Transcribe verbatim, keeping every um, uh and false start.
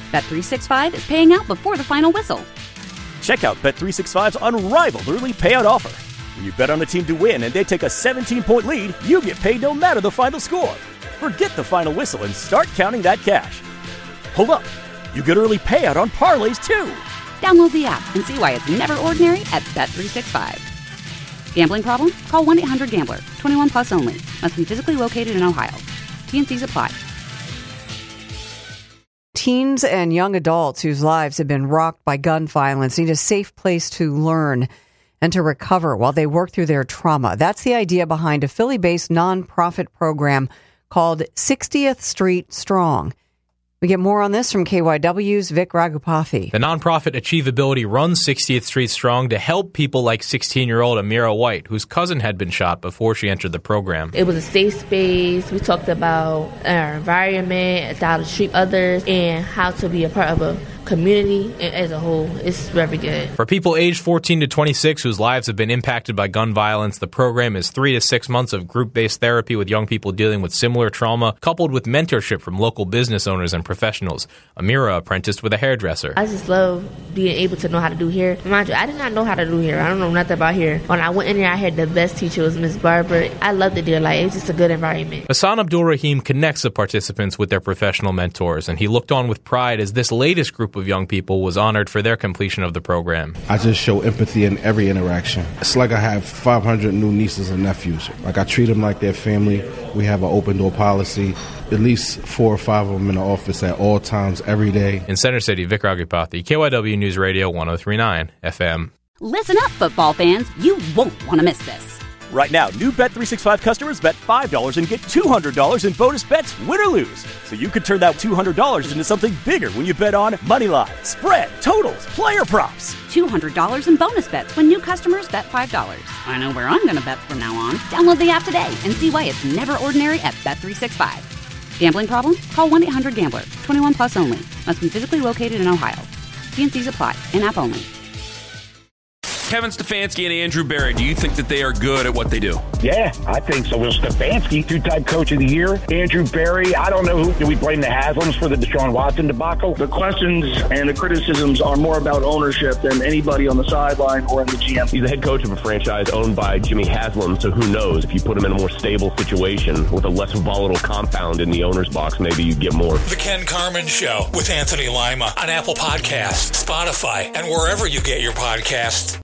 Bet three sixty-five is paying out before the final whistle. Check out Bet three sixty-five's unrivaled early payout offer. When you bet on a team to win and they take a seventeen-point lead, you get paid no matter the final score. Forget the final whistle and start counting that cash. Hold up. You get early payout on parlays, too. Download the app and see why it's never ordinary at Bet three sixty-five. Gambling problem? Call one eight hundred gambler. twenty-one plus only. Must be physically located in Ohio. T N Cs apply. Teens and young adults whose lives have been rocked by gun violence need a safe place to learn and to recover while they work through their trauma. That's the idea behind a Philly-based nonprofit program called sixtieth Street Strong. We get more on this from K Y W's Vic Raghupathy. The nonprofit Achievability runs sixtieth Street Strong to help people like sixteen-year-old Amira White, whose cousin had been shot before she entered the program. It was a safe space. We talked about our environment, how to treat others, and how to be a part of a community as a whole. It's very good. For people aged fourteen to twenty-six whose lives have been impacted by gun violence, the program is three to six months of group-based therapy with young people dealing with similar trauma, coupled with mentorship from local business owners and professionals. Amira apprenticed with a hairdresser. I just love being able to know how to do hair. Mind you, I did not know how to do hair. I don't know nothing about hair. When I went in there, I had the best teacher, was Miss Barbara. I loved it there. Like, it's just a good environment. Hassan Abdul Rahim connects the participants with their professional mentors, and he looked on with pride as this latest group of young people was honored for their completion of the program. I just show empathy in every interaction. It's like I have five hundred new nieces and nephews. Like, I treat them like their family. We have an open door policy. At least four or five of them in the office at all times, every day. In Center City, Vic Raghupathy, K Y W News Radio one oh three point nine F M. Listen up, football fans. You won't want to miss this. Right now, new Bet three sixty-five customers bet five dollars and get two hundred dollars in bonus bets, win or lose. So you could turn that two hundred dollars into something bigger when you bet on money line, spread, totals, player props. two hundred dollars in bonus bets when new customers bet five dollars. I know where I'm going to bet from now on. Download the app today and see why it's never ordinary at Bet three sixty-five. Gambling problem? Call one eight hundred gambler. twenty-one plus only. Must be physically located in Ohio. T N Cs apply. In-app only. Kevin Stefanski and Andrew Berry, do you think that they are good at what they do? Yeah, I think so. Will Stefanski, two-time coach of the year. Andrew Berry, I don't know who. Do we blame the Haslams for the Deshaun Watson debacle? The questions and the criticisms are more about ownership than anybody on the sideline or in the G M. He's the head coach of a franchise owned by Jimmy Haslam, so who knows? If you put him in a more stable situation with a less volatile compound in the owner's box, maybe you get more. The Ken Carman Show with Anthony Lima on Apple Podcasts, Spotify, and wherever you get your podcasts.